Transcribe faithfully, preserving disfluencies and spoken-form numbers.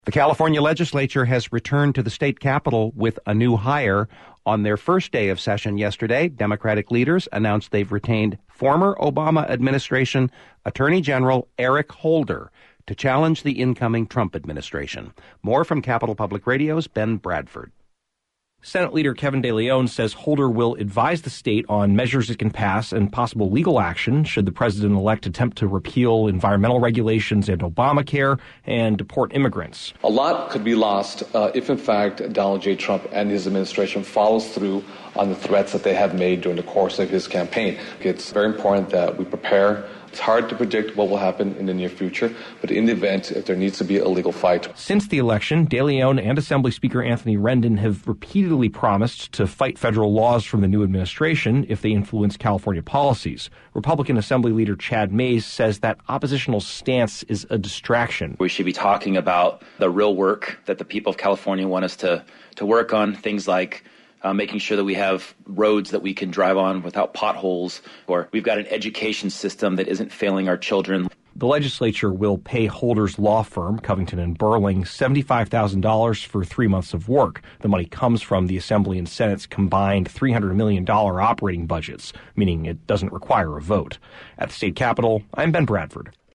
The California legislature has returned to the state capitol with a new hire. On their first day of session yesterday, Democratic leaders announced they've retained former Obama administration Attorney General Eric Holder to challenge the incoming Trump administration. More from Capitol Public Radio's Ben Bradford. Senate Leader Kevin De Leon says Holder will advise the state on measures it can pass and possible legal action should the president-elect attempt to repeal environmental regulations and Obamacare and deport immigrants. A lot could be lost uh, if, in fact, Donald J. Trump and his administration follows through on the threats that they have made during the course of his campaign. It's very important that we prepare. It's hard to predict what will happen in the near future, but in the event, if there needs to be a legal fight. Since the election, De Leon and Assembly Speaker Anthony Rendon have repeatedly promised to fight federal laws from the new administration if they influence California policies. Republican Assembly Leader Chad Mayes says that oppositional stance is a distraction. We should be talking about the real work that the people of California want us to, to work on, things like Uh, making sure that we have roads that we can drive on without potholes, or we've got an education system that isn't failing our children. The legislature will pay Holder's law firm, Covington and Burling, seventy-five thousand dollars for three months of work. The money comes from the Assembly and Senate's combined three hundred million dollars operating budgets, meaning it doesn't require a vote. At the state capitol, I'm Ben Bradford.